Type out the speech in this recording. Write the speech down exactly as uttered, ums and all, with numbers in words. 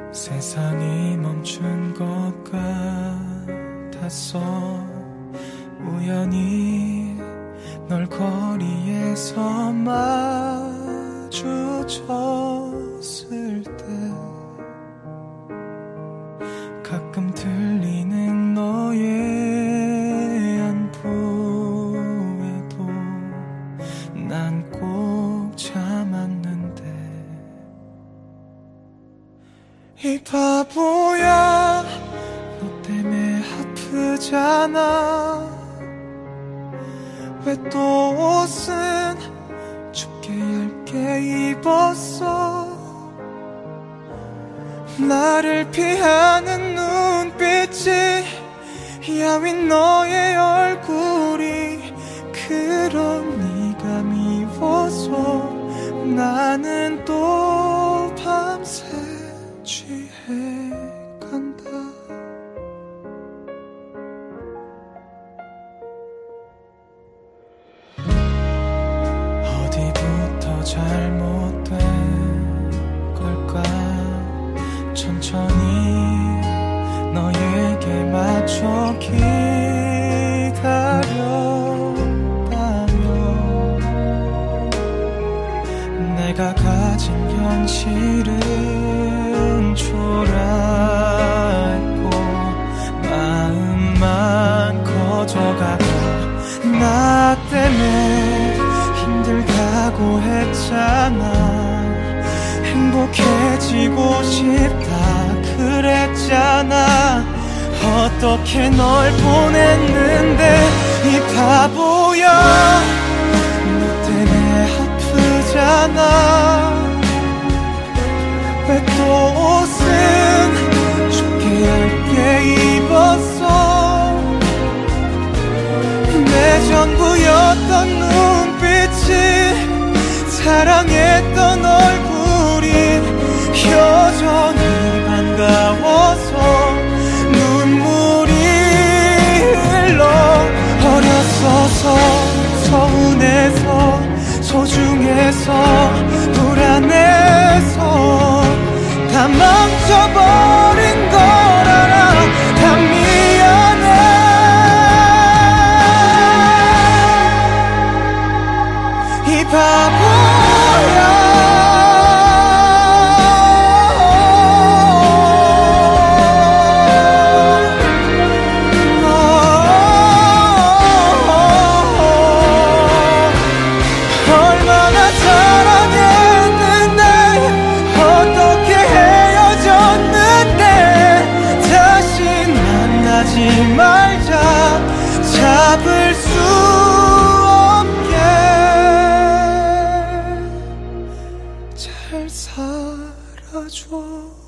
세상이 멈춘 것 같았어. 우연히 널 거리에서 마주쳤을 때 가끔 들리는 너의 안부에도 난 꼭 참았는데 이 바보야 너 때문에 아프잖아. 왜 또 옷은 춥게 얇게 입었어. 나를 피하는 눈빛이 야윈 너의 얼굴이 그런 네가 미워서 나는 또 밤새 취해 간다. 어디부터 잘못된 걸까. 천천히 너에게 맞춰 기다렸다면 내가 가진 현실은 초라했고 마음만 커져가고 나 때문에 힘들다고 했잖아. 행복해지고 싶다 그랬잖아. 어떻게 널 보냈는데 이 바보야 너 때문에 아프잖아. 왜 또 옷은 춥게 얇게 입었어. 내 전부였던 눈빛이 사랑했던 얼굴이 여전히 반가워서 눈물이 흘러. 어렸어서 서운해서 소중해서 불안해서 다 망쳐버린 걸 알아. 다 미안해. 이 바보야 말자. 잡을 수 없게 잘 살아줘.